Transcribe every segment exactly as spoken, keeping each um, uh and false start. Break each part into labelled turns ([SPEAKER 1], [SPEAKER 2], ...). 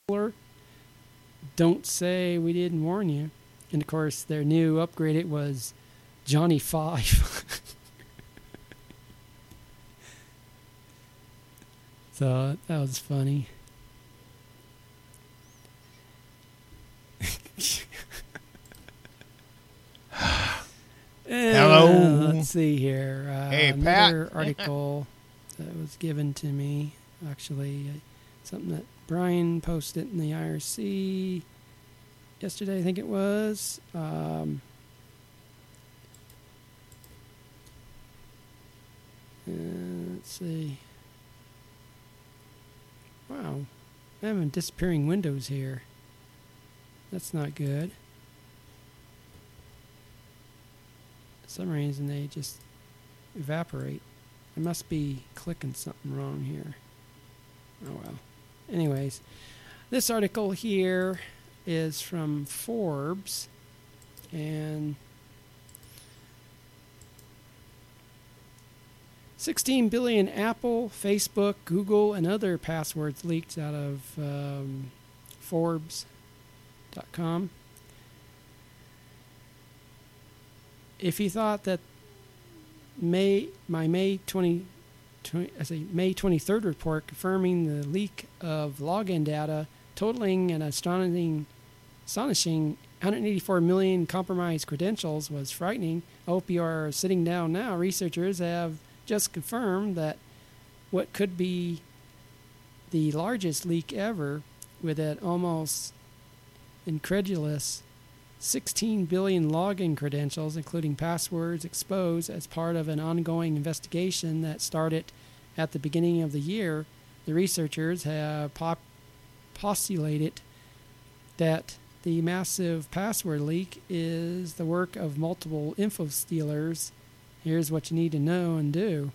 [SPEAKER 1] Don't say we didn't warn you. And of course, their new upgrade it was Johnny Five. So that was funny.
[SPEAKER 2] Hello.
[SPEAKER 1] Uh, let's see here. Uh,
[SPEAKER 2] Hey,
[SPEAKER 1] another
[SPEAKER 2] Pat.
[SPEAKER 1] article that was given to me. Actually, uh, something that Brian posted in the I R C yesterday, I think it was. Um, uh, let's see. Wow, I'm having disappearing windows here. That's not good. For some reason they just evaporate. I must be clicking something wrong here. Oh well. Anyways, this article here is from Forbes, and sixteen billion Apple, Facebook, Google, and other passwords leaked out of um, Forbes dot com. If you thought that May my May twenty, twenty I say May twenty-third report confirming the leak of login data totaling an astonishing astonishing one hundred eighty-four million compromised credentials was frightening, I hope you are sitting down now. Researchers have just confirmed that what could be the largest leak ever, with an almost incredulous sixteen billion login credentials, including passwords, exposed as part of an ongoing investigation that started at the beginning of the year. The researchers have pop- postulated that the massive password leak is the work of multiple info stealers. Here's what you need to know and do.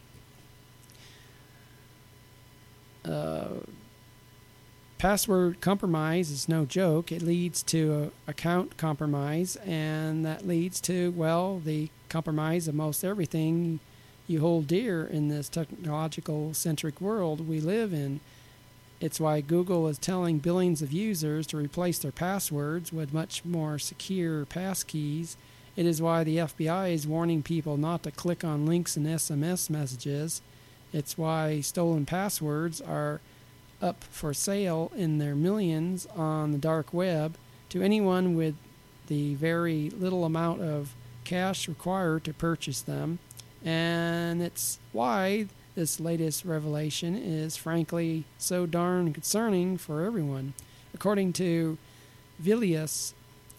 [SPEAKER 1] Uh, Password compromise is no joke. It leads to a account compromise, and that leads to, well, the compromise of most everything you hold dear in this technological-centric world we live in. It's why Google is telling billions of users to replace their passwords with much more secure passkeys. It is why the F B I is warning people not to click on links in S M S messages. It's why stolen passwords are up for sale in their millions on the dark web to anyone with the very little amount of cash required to purchase them. And it's why this latest revelation is frankly so darn concerning for everyone. According to Vilius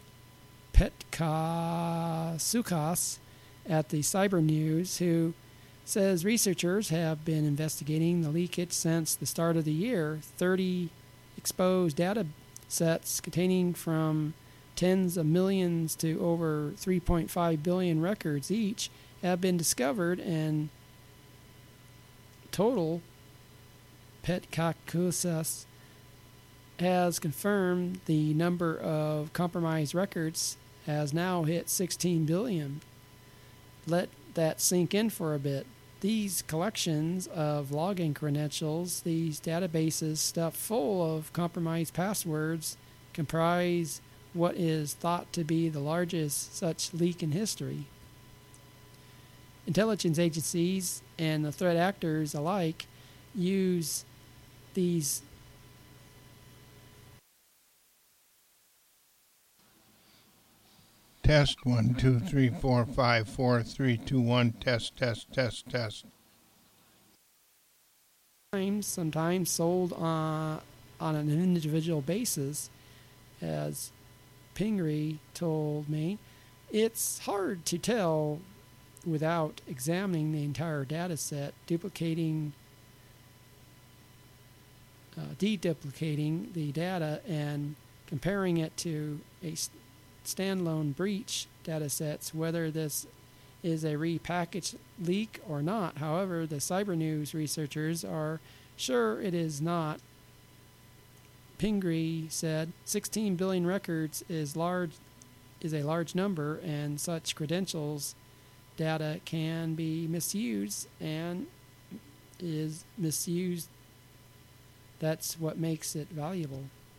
[SPEAKER 1] Petkasukas at the Cyber News, who says researchers have been investigating the leakage since the start of the year. thirty exposed data sets containing from tens of millions to over three point five billion records each have been discovered, and total Petkakusas has confirmed the number of compromised records has now hit sixteen billion. Let that sink in for a bit. These collections of login credentials, these databases stuffed full of compromised passwords, comprise what is thought to be the largest such leak in history. Intelligence agencies and the threat actors alike use these
[SPEAKER 2] Test one, two, three, four, five, four, three, two, one. Test, test, test, test.
[SPEAKER 1] times, sometimes sold on, on an individual basis, as Pingree told me. It's hard to tell without examining the entire data set, duplicating, uh, deduplicating the data and comparing it to a standalone breach data sets, whether this is a repackaged leak or not. However, the Cyber News researchers are sure it is not. Pingree said sixteen billion records is large is a large number, and such credentials data can be misused and is misused. That's what makes it valuable.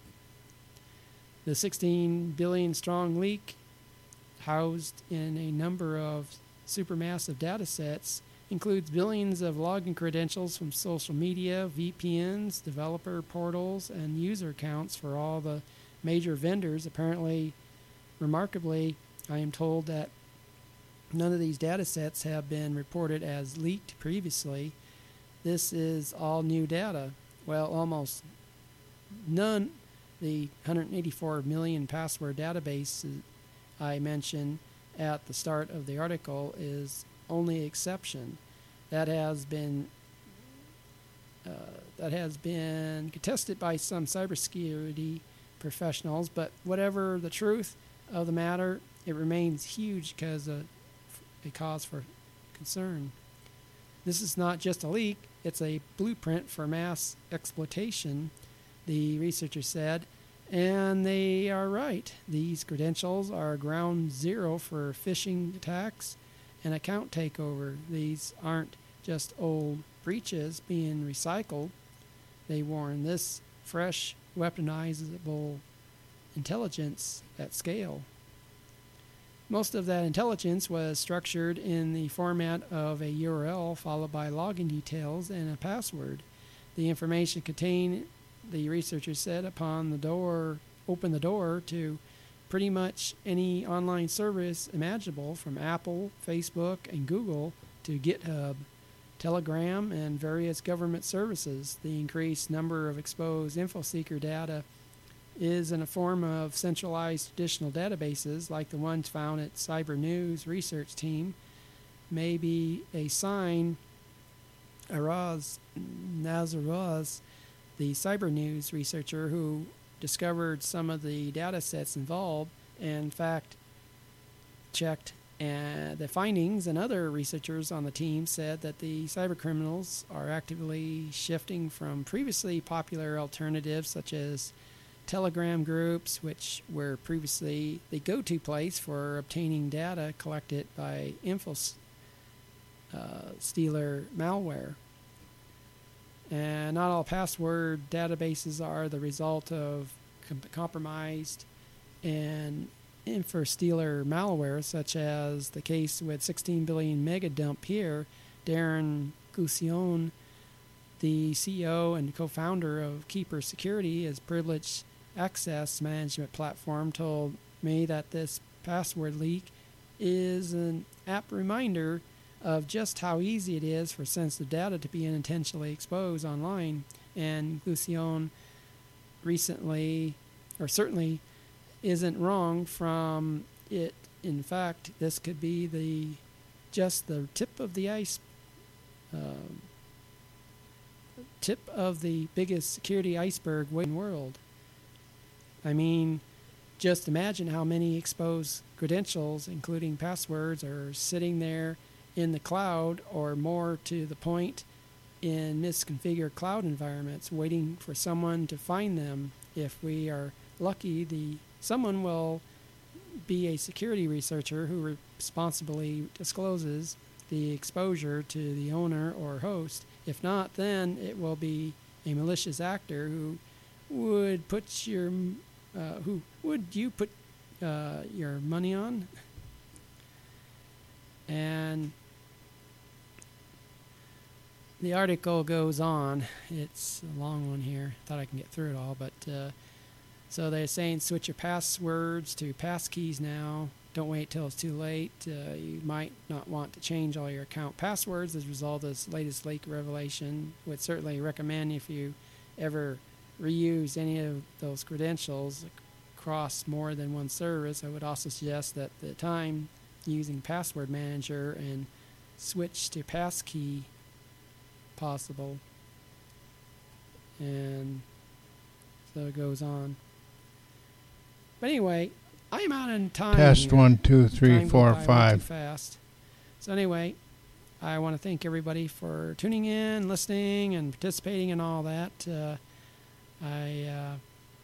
[SPEAKER 1] The sixteen billion strong leak, housed in a number of supermassive data sets, includes billions of login credentials from social media, V P Ns, developer portals, and user accounts for all the major vendors. Apparently, remarkably, I am told that none of these data sets have been reported as leaked previously. This is all new data. Well, almost none. The one hundred eighty-four million password database I mentioned at the start of the article is only exception. That has been uh, that has been contested by some cybersecurity professionals, but whatever the truth of the matter, it remains huge because of a cause for concern. This is not just a leak, it's a blueprint for mass exploitation, the researchers said, and they are right. These credentials are ground zero for phishing attacks and account takeover. These aren't just old breaches being recycled. They warn this fresh, weaponizable intelligence at scale. Most of that intelligence was structured in the format of a U R L followed by login details and a password. The information contained, the researchers said, upon the door, open the door to pretty much any online service imaginable, from Apple, Facebook, and Google to GitHub, Telegram, and various government services. The increased number of exposed InfoSeeker data is in a form of centralized traditional databases like the ones found at Cyber News research team may be a sign. Araz Nazaraz, the Cyber News researcher who discovered some of the data sets involved and in fact checked uh, the findings, and other researchers on the team said that the cyber criminals are actively shifting from previously popular alternatives such as Telegram groups, which were previously the go-to place for obtaining data collected by info uh, stealer malware. And not all password databases are the result of com- compromised and info-stealer malware, such as the case with sixteen billion megadump here. Darren Gussion, the C E O and co-founder of Keeper Security, is privileged access management platform, told me that this password leak is an apt reminder of just how easy it is for sensitive data to be unintentionally exposed online. And Gussion recently, or certainly, isn't wrong from it. In fact, this could be the just the tip of the ice, uh, tip of the biggest security iceberg in the world. I mean, just imagine how many exposed credentials, including passwords, are sitting there in the cloud, or more to the point, in misconfigured cloud environments, waiting for someone to find them. If we are lucky, the someone will be a security researcher who responsibly discloses the exposure to the owner or host. If not, then it will be a malicious actor who would put your uh, who would you put uh, your money on? And the article goes on. It's a long one here. Thought I can get through it all, but uh, so they're saying switch your passwords to passkeys now. Don't wait till it's too late. Uh, you might not want to change all your account passwords as a result of this latest leak revelation. Would certainly recommend, if you ever reuse any of those credentials across more than one service, I would also suggest that the time using Password Manager and switch to passkey possible. And so it goes on. But anyway, I'm out in time.
[SPEAKER 2] Test
[SPEAKER 1] here.
[SPEAKER 2] one, two, three,
[SPEAKER 1] Time
[SPEAKER 2] four,
[SPEAKER 1] goes by way
[SPEAKER 2] five.
[SPEAKER 1] Too fast. So anyway, I want to thank everybody for tuning in, listening, and participating in all that. Uh, I, uh,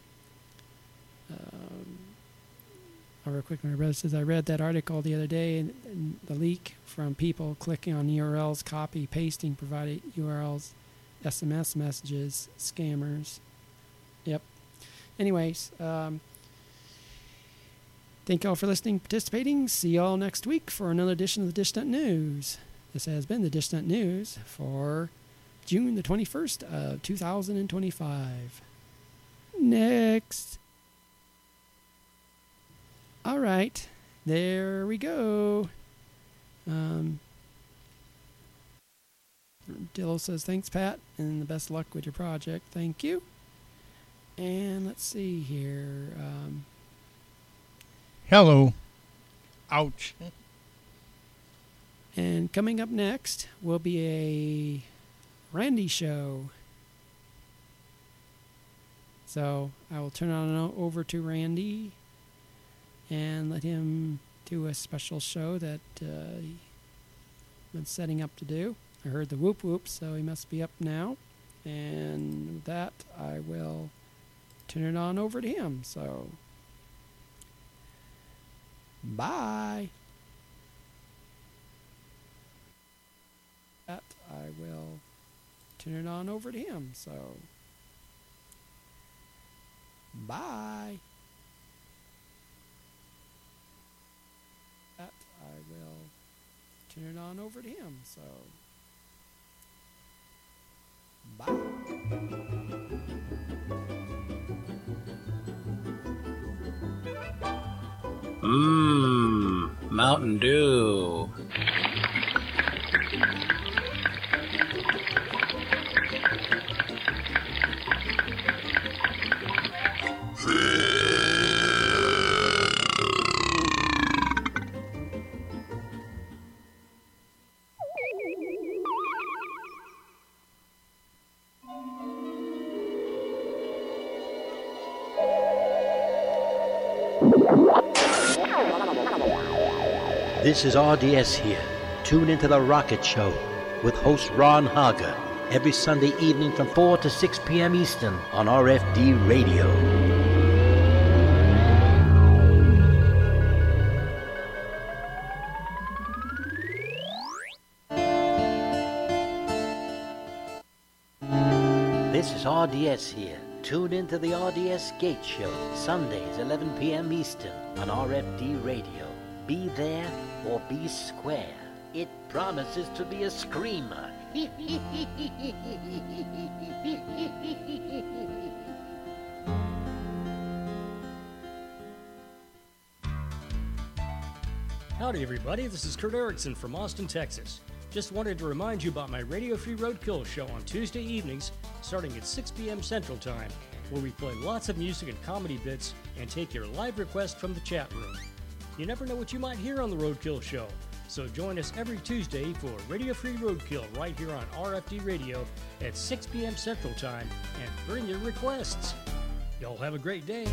[SPEAKER 1] um, oh, real quick, my brother says, I read that article the other day, and, and the leak from people clicking on U R Ls, copy, pasting, provided U R Ls, S M S messages, scammers. Yep. Anyways, um, Thank you all for listening, participating. See you all next week for another edition of the Dish Nut News. This has been the Dish Nut News for June the twenty-first of two thousand twenty-five. Next. All right. There we go. Um, Dillo says, thanks, Pat, and the best luck with your project. Thank you. And let's see here. Um,
[SPEAKER 2] Hello. Ouch.
[SPEAKER 1] And coming up next will be a Randy show. So I will turn on over to Randy and let him do a special show that uh, he's been setting up to do. I heard the whoop whoop, so he must be up now. And with that, I will turn it on over to him. So, bye. That I will turn it on over to him. So, bye. That I will turn it on over to him. So, bye.
[SPEAKER 3] Mmm, Mountain Dew.
[SPEAKER 4] This is R D S here. Tune into The Rocket Show with host Ron Haga every Sunday evening from four to six p.m. Eastern on R F D Radio. This is R D S here. Tune into the R D S Gate Show, Sundays, eleven p.m. Eastern on R F D Radio. Be there or be square. It promises to be a screamer.
[SPEAKER 5] Howdy everybody, this is Kurt Erickson from Austin, Texas. Just wanted to remind you about my Radio Free Roadkill show on Tuesday evenings starting at six p.m. Central Time, where we play lots of music and comedy bits and take your live requests from the chat room. You never know what you might hear on the Roadkill show, so join us every Tuesday for Radio Free Roadkill right here on R F D Radio at six p.m. Central Time, and bring your requests. Y'all have a great day.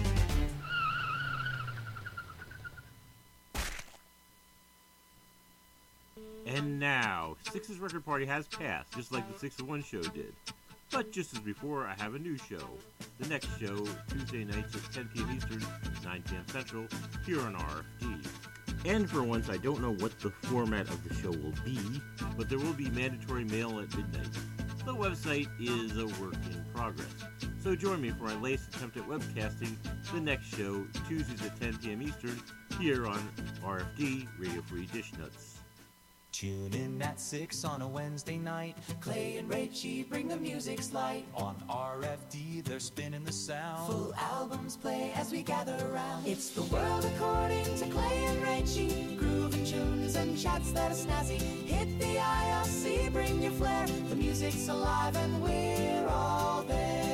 [SPEAKER 6] And now, Six's Record Party has passed, just like the six oh one show did. But just as before, I have a new show. The next show, Tuesday nights at ten p.m. Eastern, nine p.m. Central, here on R F D. And for once, I don't know what the format of the show will be, but there will be mandatory mail at midnight. The website is a work in progress. So join me for my latest attempt at webcasting the next show, Tuesdays at ten p.m. Eastern, here on R F D, Radio Free Dish Nuts.
[SPEAKER 7] Tune in at six on a Wednesday night. Clay and Rachie bring the music's light. On R F D, they're spinning the sound. Full albums play as we gather around. It's the world according to Clay and Rachie. Grooving tunes and chats that are snazzy. Hit the I R C, bring your flair. The music's alive and we're all there.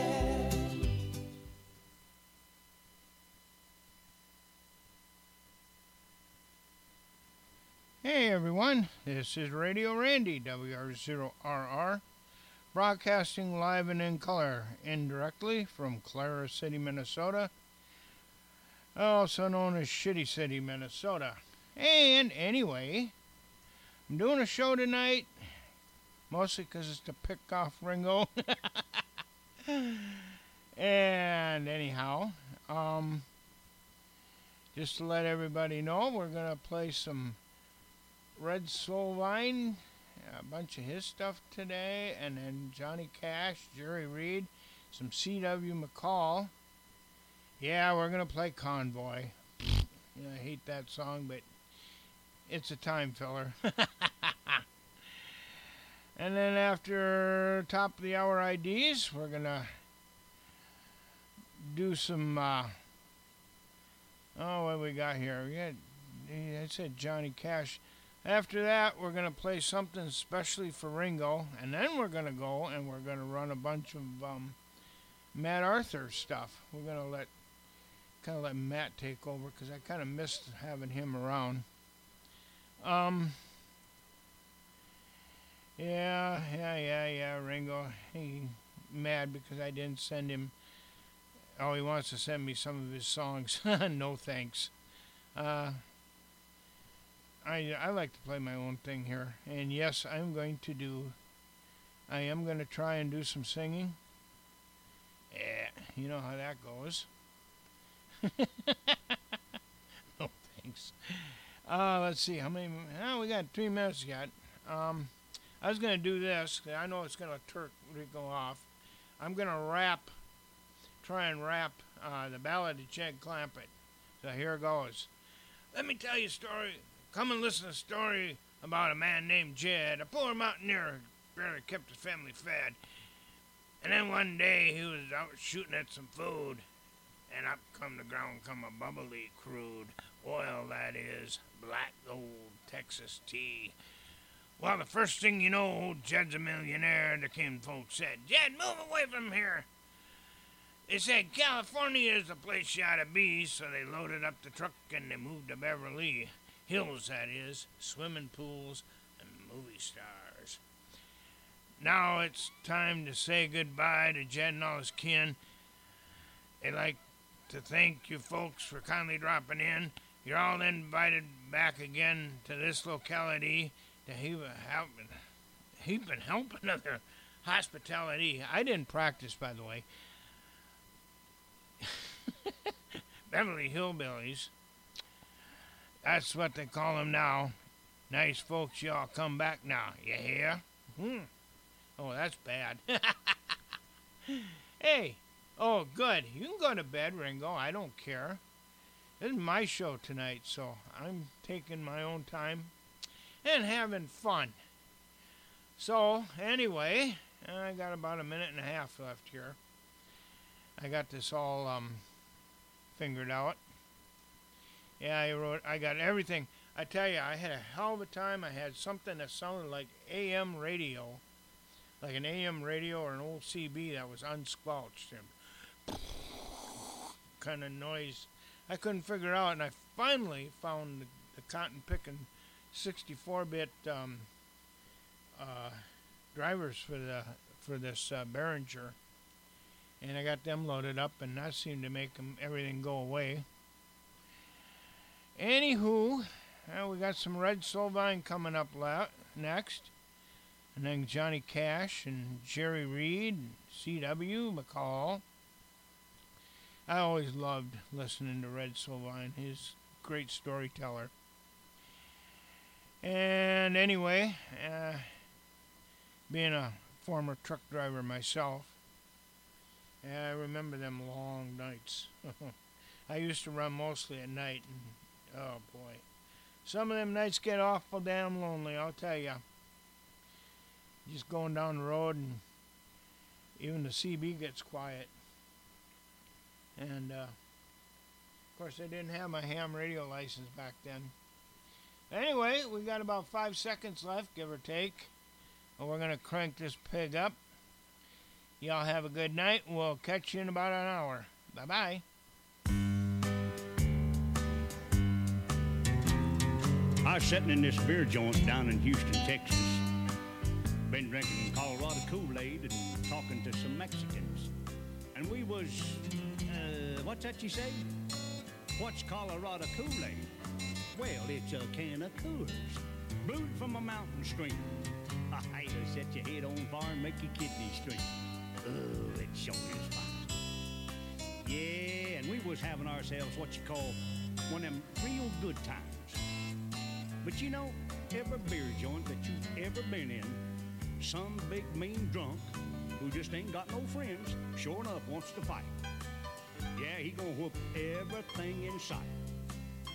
[SPEAKER 2] Hey everyone, this is Radio Randy, W R zero R R, broadcasting live and in color, indirectly from Clara City, Minnesota, also known as Shitty City, Minnesota. And anyway, I'm doing a show tonight, mostly because it's to pick off Ringo. And anyhow, um, just to let everybody know, we're going to play some Red Soul Wine, a bunch of his stuff today, and then Johnny Cash, Jerry Reed, some C W McCall. Yeah, we're going to play Convoy. You know, I hate that song, but it's a time filler. And then after top of the hour I Ds, we're going to do some, uh, oh, what we got here? We got, I said Johnny Cash. After that, we're going to play something especially for Ringo, and then we're going to go and we're going to run a bunch of um, Matt Arthur stuff. We're going to let, kind of let Matt take over, because I kind of missed having him around. Um... Yeah, yeah, yeah, yeah, Ringo. He mad because I didn't send him. Oh, he wants to send me some of his songs. No thanks. Uh, I I like to play my own thing here, and yes, I'm going to do. I am going to try and do some singing. Yeah, you know how that goes. No thanks. Uh, let's see how many. Oh, we got three minutes yet. Um. I was going to do this, 'cause I know it's going to turk go off. I'm going to rap, try and rap uh, the Ballad of Jed Clampett. So here goes. Let me tell you a story. Come and listen to a story about a man named Jed, a poor mountaineer who barely kept his family fed. And then one day he was out shooting at some food, and up come the ground come a bubbly crude oil, that is, black gold Texas tea. Well, the first thing you know, old Jed's a millionaire. The kin folks said, Jed, move away from here. They said California is the place you ought to be, so they loaded up the truck and they moved to Beverly Hills, that is, swimming pools and movie stars. Now it's time to say goodbye to Jed and all his kin. They'd like to thank you folks for kindly dropping in. You're all invited back again to this locality to heap helping, heaping helping other hospitality. I didn't practice, by the way. Beverly Hillbillies. That's what they call them now. Nice folks, y'all come back now. You hear? Hmm. Oh, that's bad. Hey. Oh, good. You can go to bed, Ringo. I don't care. This is my show tonight, so I'm taking my own time and having fun. So, anyway, I got about a minute and a half left here. I got this all um, fingered out. Yeah, I wrote, I got everything. I tell you, I had a hell of a time. I had something that sounded like A M radio, like an A M radio or an old C B that was unsquelched. And kind of noise. I couldn't figure out, and I finally found the, the cotton-picking sixty-four bit um, uh, drivers for the for this uh, Behringer, and I got them loaded up, and that seemed to make them, everything go away. Anywho, uh, we got some Red Solvine coming up la- next, and then Johnny Cash and Jerry Reed, and C W McCall. I always loved listening to Red Solvine. He's a great storyteller. And anyway, uh, being a former truck driver myself, I remember them long nights. I used to run mostly at night, and oh boy, some of them nights get awful damn lonely, I'll tell you. Just going down the road, and even the C B gets quiet. And uh, of course, I didn't have my ham radio license back then. Anyway, we got about five seconds left, give or take. And we're going to crank this pig up. Y'all have a good night. We'll catch you in about an hour. Bye-bye.
[SPEAKER 8] I was sitting in this beer joint down in Houston, Texas. Been drinking Colorado Kool-Aid and talking to some Mexicans. And we was, uh, what's that you say? What's Colorado Kool-Aid? Well, it's a can of Coors, brewed from a mountain stream. It'll set your head on fire and make your kidneys stream. Oh, it sure is fine. Yeah, and we was having ourselves what you call one of them real good times. But you know, every beer joint that you've ever been in, some big mean drunk who just ain't got no friends, sure enough wants to fight. Yeah, he gonna whoop everything in sight.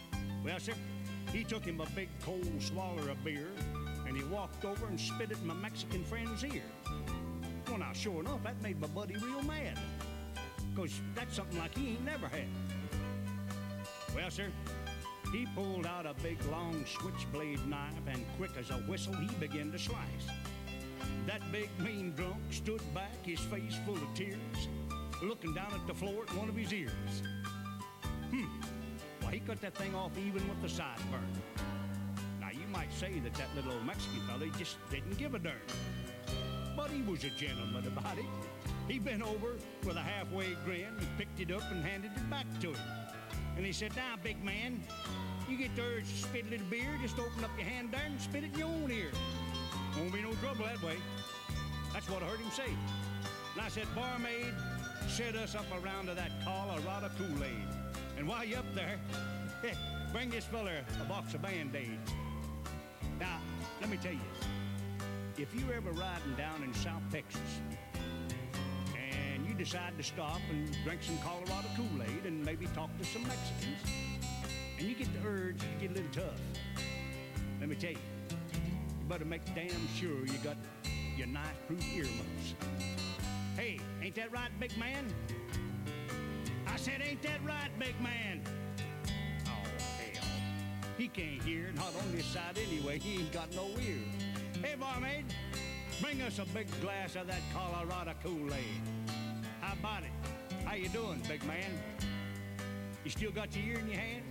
[SPEAKER 8] Well, sir, he took him a big cold swaller of beer, and he walked over and spit it in my Mexican friend's ear. Well, now, sure enough, that made my buddy real mad, because that's something like he ain't never had. Well, sir, he pulled out a big, long switchblade knife, and quick as a whistle, he began to slice. That big, mean drunk stood back, his face full of tears, looking down at the floor at one of his ears. Hmm. Well, he cut that thing off even with the sideburn. Now, you might say that that little old Mexican fella just didn't give a darn. But he was a gentleman about it. He bent over with a halfway grin and picked it up and handed it back to him. And he said, now, big man, you get the urge to spit a little beer, just open up your hand there and spit it in your own ear. Won't be no trouble that way. That's what I heard him say. And I said, barmaid, set us up around to that Colorado Kool-Aid. And while you're up there, bring this fella a box of Band-Aids. Now, let me tell you, if you're ever riding down in South Texas and you decide to stop and drink some Colorado Kool-Aid and maybe talk to some Mexicans, and you get the urge to get a little tough, let me tell you, you better make damn sure you got your knife-proof earmuffs. Hey, ain't that right, big man? I said, ain't that right, big man? Oh, hell. He can't hear, not on this side anyway. He ain't got no ear. Hey, barmaid, bring us a big glass of that Colorado Kool-Aid. How about it? How you doing, big man? You still got your ear in your hand?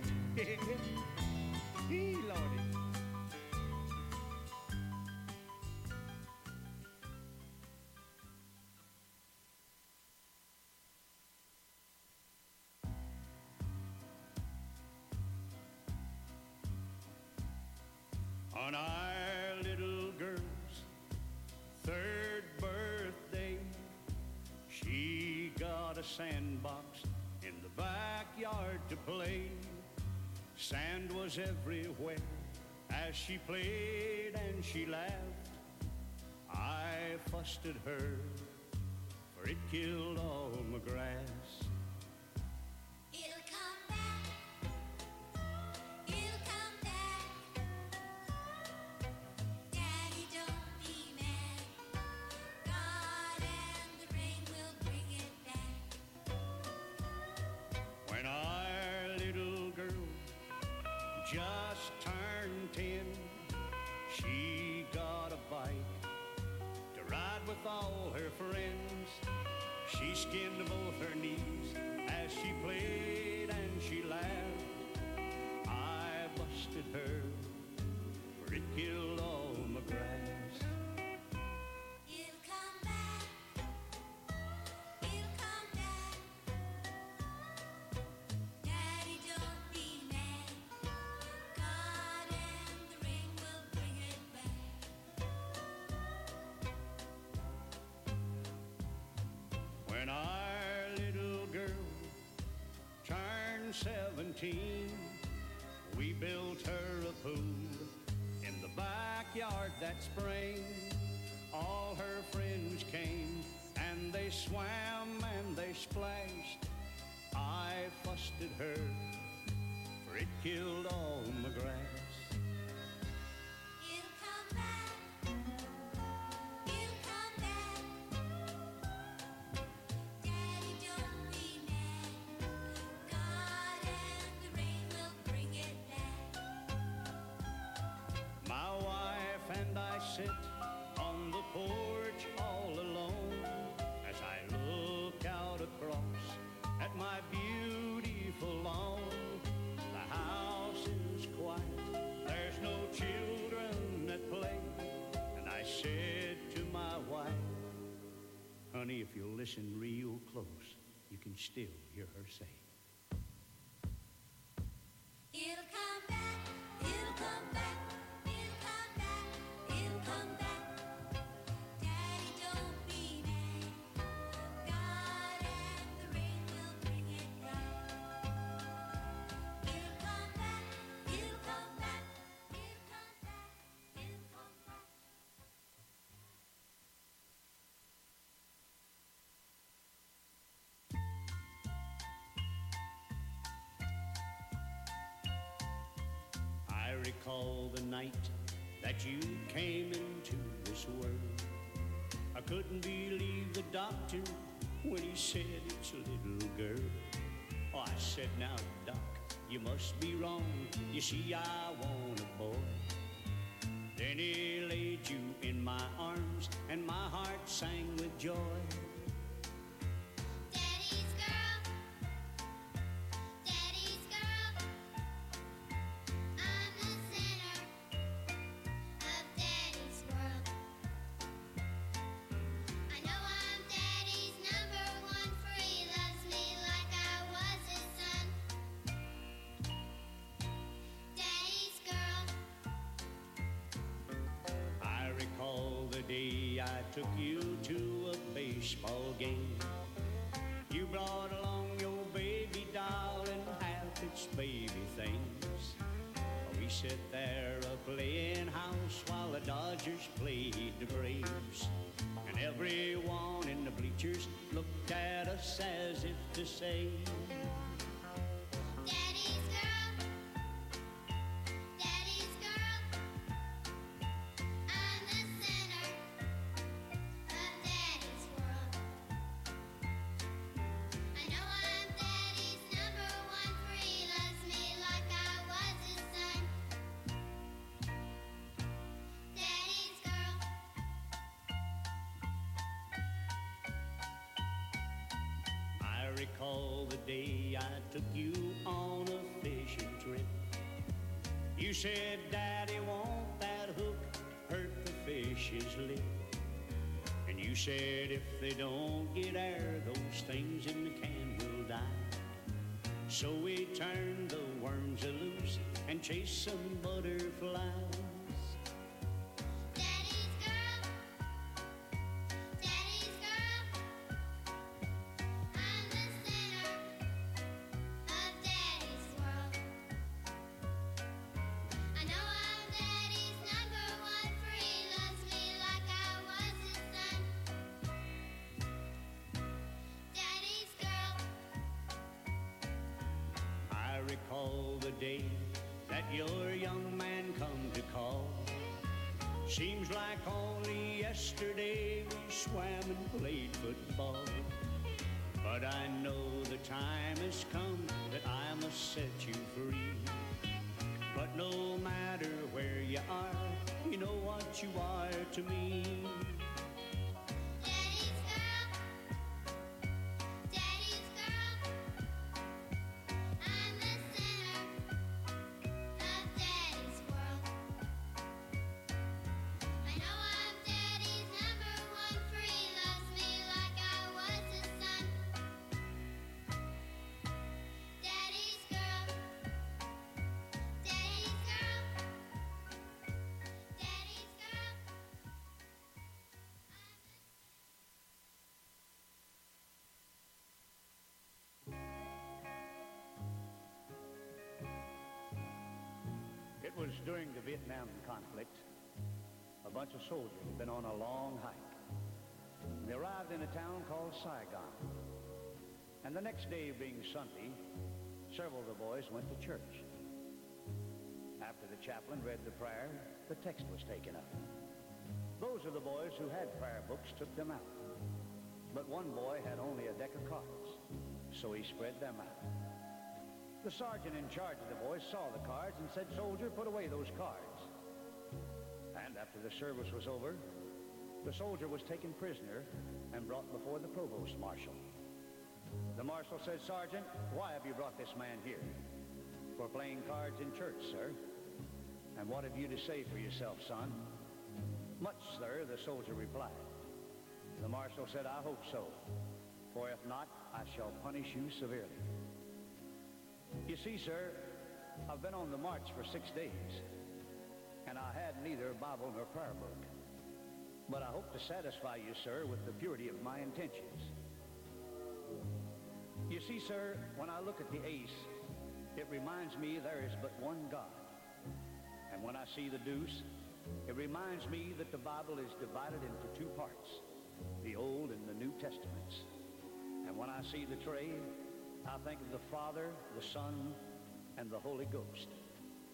[SPEAKER 8] Hey, Lordy. On our little girl's third birthday, she got a sandbox in the backyard to play. Sand was everywhere as she played and she laughed. I fussed at her, for it killed all my grass.
[SPEAKER 9] It'll come back. It'll come back. Daddy, don't be mad. God and the rain will bring it back.
[SPEAKER 8] When our little girl just turned ten, she got a bike to ride with all her friends. She skinned both her knees as she played and she laughed. I busted her, for it killed all my grass.
[SPEAKER 9] It'll come back. It'll come back. Daddy, don't be mad. God and the rain will bring it back.
[SPEAKER 8] When our little girl turned seventeen, we built her a pool in the backyard that spring. All her friends came and they swam and they splashed. I fussed at her, for it killed all my grass.
[SPEAKER 9] It'll come back. It'll come back. Daddy, don't be mad. God and the rain will bring it back.
[SPEAKER 8] My wife and I sit on the porch all alone as I look out across at my beautiful lawn. The house is quiet, there's no children at play, and I said to my wife, honey, if you'll listen real close, you can still hear her say,
[SPEAKER 9] It'll come back. It'll come back. It'll come back. It'll come back. Daddy, don't be mad. God and the rain will bring it back. It'll come back. It'll come back. It'll come back. It'll come back.
[SPEAKER 8] recall the night that you came into this world. I couldn't believe the doctor when he said it's a little girl. Oh, I said, now, Doc, you must be wrong. You see, I want a boy. Then he laid you in my arms, and my heart sang with joy.
[SPEAKER 9] Daddy's girl, Daddy's girl, I'm the center of Daddy's world. I know I'm Daddy's number one, for he loves me like I was his son. Daddy's girl.
[SPEAKER 8] I recall the day I took you to a baseball game. You brought along your baby doll and half its baby things. We sat there a playing house while the Dodgers played the Braves. And everyone in the bleachers looked at us as if to say,
[SPEAKER 9] Daddy's girl, Daddy's girl, I'm the center of Daddy's world. I know I'm Daddy's number one, for he loves me like I was his son. Daddy's girl.
[SPEAKER 8] I recall the day I took you on a fishing trip. You said, Daddy, won't that hook hurt the fish's lip? And you said, if they don't get air, those things in the can will die. So we turned the worms loose and chased some butterflies.
[SPEAKER 9] Daddy's girl, Daddy's girl, I'm the center of Daddy's world. I know I'm Daddy's number one, for he loves me like I was his son. Daddy's girl.
[SPEAKER 8] I recall the day that your young man come to call. Seems like only yesterday we swam and played football. But I know the time has come that I must set you free. But no matter where you are, you know what you are to me.
[SPEAKER 9] Daddy's girl, Daddy's girl, I'm the center of Daddy's world. I know I'm Daddy's number one, for he loves me like I was his son. Daddy's girl, Daddy's girl, Daddy's girl.
[SPEAKER 10] It was during the Vietnam conflict. A bunch of soldiers had been on a long hike. They arrived in a town called Saigon. And the next day being Sunday, several of the boys went to church. After the chaplain read the prayer, the text was taken up. Those of the boys who had prayer books took them out. But one boy had only a deck of cards, so he spread them out. The sergeant in charge of the boys saw the cards and said, "Soldier, put away those cards." And after the service was over, the soldier was taken prisoner and brought before the provost marshal. The marshal said, "Sergeant, why have you brought this man here?" "For playing cards in church, sir." "And what have you to say for yourself, son?" "Much, sir," the soldier replied. The marshal said, "I hope so, for if not, I shall punish you severely." You see, sir, I've been on the march for six days, and I had neither Bible nor prayer book. But I hope to satisfy you, sir, with the purity of my intentions. You see, sir, when I look at the ace, it reminds me there is but one God. And when I see the deuce, it reminds me that the Bible is divided into two parts, the Old and the New Testaments. And when I see the trade, I think of the Father, the Son, and the Holy Ghost.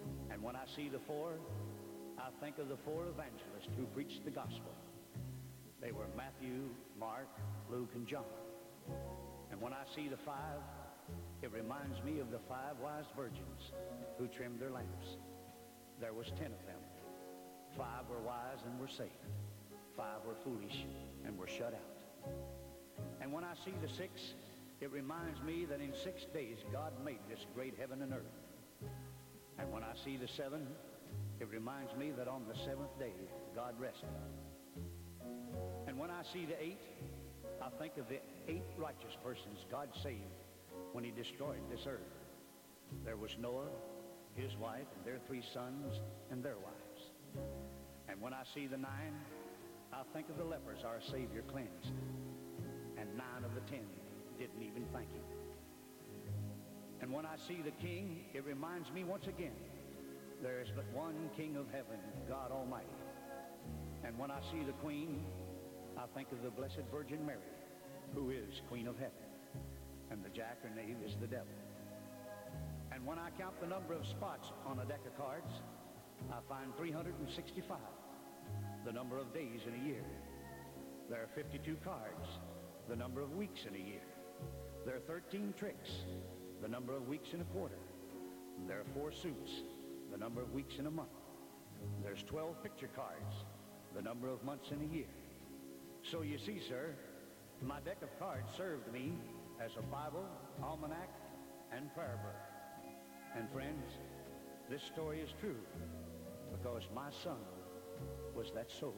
[SPEAKER 10] And when I see the four, I think of the four evangelists who preached the gospel. They were Matthew, Mark, Luke, and John. And when I see the five, it reminds me of the five wise virgins who trimmed their lamps. There was ten of them. Five were wise and were safe. Five were foolish and were shut out. And when I see the six, it reminds me that in six days God made this great heaven and earth. And when I see the seven, it reminds me that on the seventh day God rested. And when I see the eight, I think of the eight righteous persons God saved when he destroyed this earth. There was Noah, his wife, and their three sons, and their wives. And when I see the nine, I think of the lepers our Savior cleansed. And nine of the ten didn't even thank him. And when I see the king, it reminds me once again, there is but one King of heaven, God Almighty. And when I see the queen, I think of the Blessed Virgin Mary, who is Queen of heaven. And the jackanapes is the devil. And when I count the number of spots on a deck of cards, I find three hundred sixty-five, the number of days in a year. There are fifty-two cards, the number of weeks in a year. There are thirteen tricks, the number of weeks in a quarter. There are four suits, the number of weeks in a month. There's twelve picture cards, the number of months in a year. So you see, sir, my deck of cards served me as a Bible, almanac, and prayer book. And friends, this story is true because my son was that soldier.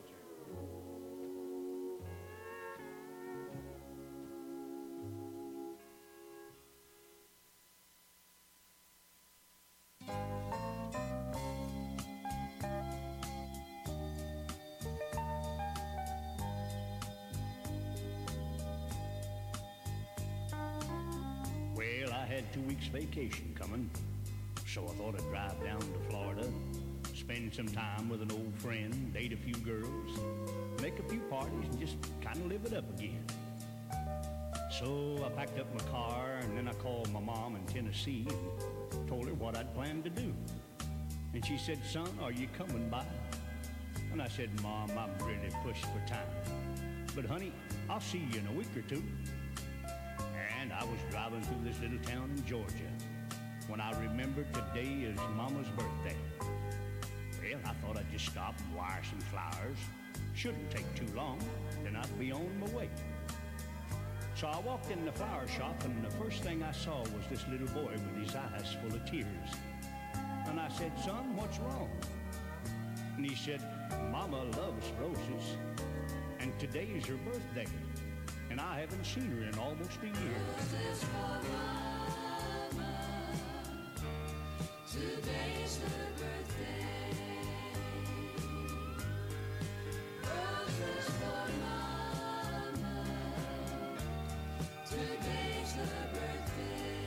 [SPEAKER 8] Well, I had two weeks vacation coming, so I thought I'd drive down to Florida, spend some time with an old friend, date a few girls, make a few parties, and just kind of live it up again. So I packed up my car, and then I called my mom in Tennessee and told her what I'd planned to do. And she said, "Son, are you coming by?" And I said, "Mom, I'm really pushed for time. But honey, I'll see you in a week or two." And I was driving through this little town in Georgia when I remembered today is Mama's birthday. Well, I thought I'd just stop and wire some flowers. Shouldn't take too long, then I'd be on my way. So I walked in the flower shop, and the first thing I saw was this little boy with his eyes full of tears. And I said, "Son, what's wrong?" And he said, "Mama loves roses, and today is her birthday, and I haven't seen her in almost a year."
[SPEAKER 9] Roses for Mama. Today's her birthday. Roses for Mama. Today's her birthday.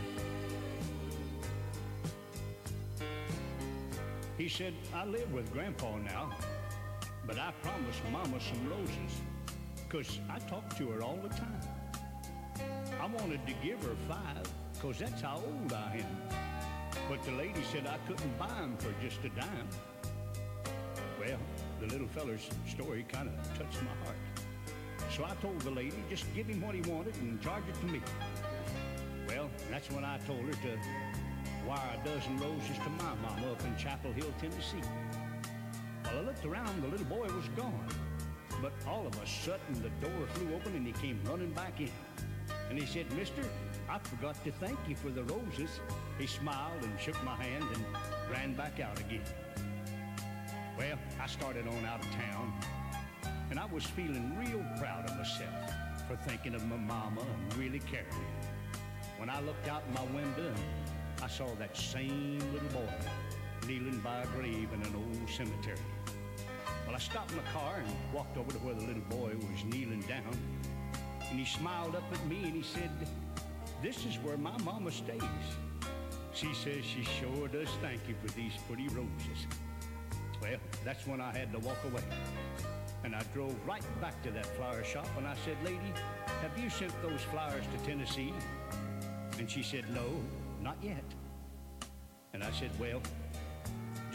[SPEAKER 8] He said, "I live with Grandpa now, but I promised Mama some roses, 'cause I talk to her all the time. I wanted to give her five, 'cause that's how old I am. But the lady said I couldn't buy them for just a dime." Well, the little feller's story kind of touched my heart. So I told the lady, just give him what he wanted and charge it to me. Well, that's when I told her to wire a dozen roses to my mama up in Chapel Hill, Tennessee. Well, I looked around, the little boy was gone. But all of a sudden, the door flew open and he came running back in. And he said, "Mister, I forgot to thank you for the roses." He smiled and shook my hand and ran back out again. Well, I started on out of town, and I was feeling real proud of myself for thinking of my mama and really caring. When I looked out my window, I saw that same little boy kneeling by a grave in an old cemetery. Well, I stopped my car and walked over to where the little boy was kneeling down, and he smiled up at me and he said, "This is where my mama stays. She says she sure does thank you for these pretty roses." Well, that's when I had to walk away. And I drove right back to that flower shop and I said, "Lady, have you sent those flowers to Tennessee?" And she said, "No, not yet." And I said, "Well,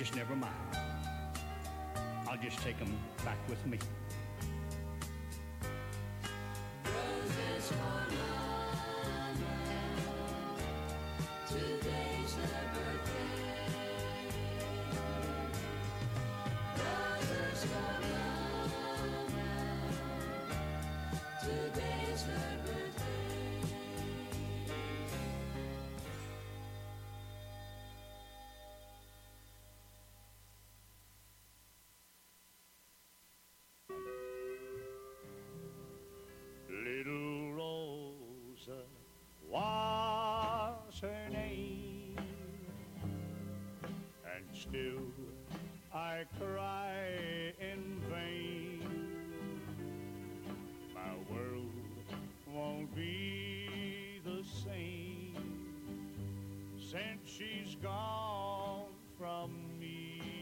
[SPEAKER 8] just never mind. I'll just take 'em back with me.
[SPEAKER 9] Roses for Lana, today's her birthday. Roses for Lana, today's her birthday.
[SPEAKER 10] Little Rosa was her name, and still I cry in vain. My world won't be the same since she's gone from me.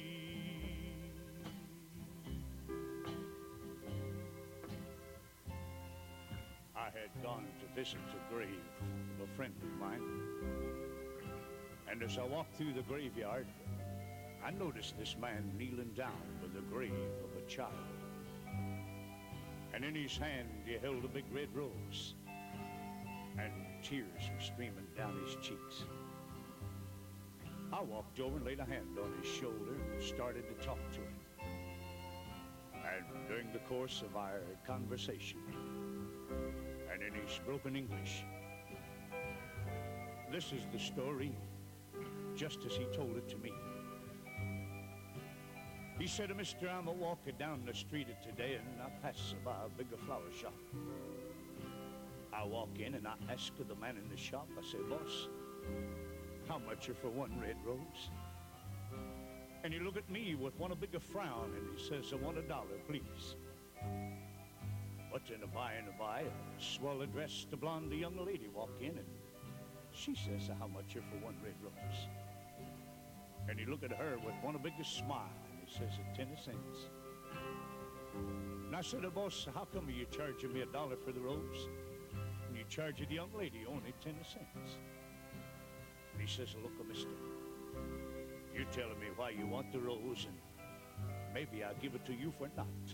[SPEAKER 10] I had gone to visit the grave of a friend of mine. And as I walked through the graveyard, I noticed this man kneeling down by the grave of a child. And in his hand he held a big red rose, and tears were streaming down his cheeks. I walked over and laid a hand on his shoulder and started to talk to him. And during the course of our conversation, and in his broken English, this is the story just as he told it to me. He said, "Mister, I'm a walking down the street today and I pass by a bigger flower shop. I walk in and I ask the man in the shop, I say, 'Boss, how much are for one red rose?' And he looked at me with one a bigger frown and he says, 'I want a dollar, please.' But in a by and a by, a swell-dressed blonde young lady walk in, and she says, 'How much are for one red rose?' And he look at her with one a biggest smile, and he says, 'A ten cents.' And I said, 'Boss, how come are you charging me a dollar for the rose, and you charge the young lady only ten cents?' And he says, 'Look, mister, you telling me why you want the rose, and maybe I'll give it to you for naught.'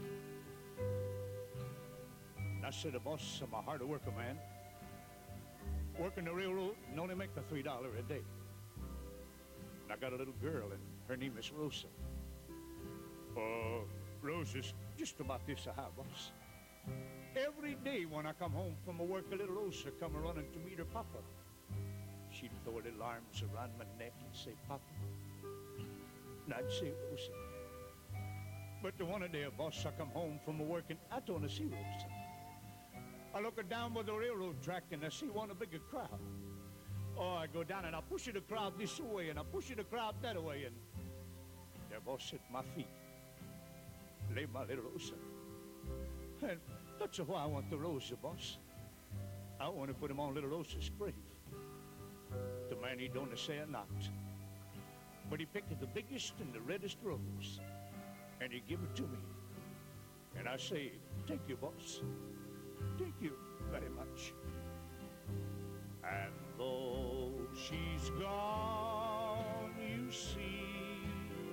[SPEAKER 10] And I said, 'Boss, I'm a hard worker man. Working the railroad and only make the three dollars a day. And I got a little girl, and her name is Rosa. Oh, Rosa's just about this high, boss. Every day when I come home from work, a little Rosa come running to meet her papa. She'd throw her little arms around my neck and say, 'Papa.' And I'd say, 'Rosa.' But the one day, boss, I come home from work and I don't see Rosa. I look down by the railroad track and I see one a bigger crowd. Oh, I go down and I push the crowd this way and I push the crowd that way, and there, boss, at my feet lay my little Rosa. And that's why I want the Rosa, boss. I want to put him on little Rosa's grave. The man, he don't say a not, but he picked the biggest and the reddest rose, and he give it to me. And I say, 'Thank you, boss. Thank you very much.' And though she's gone, you see,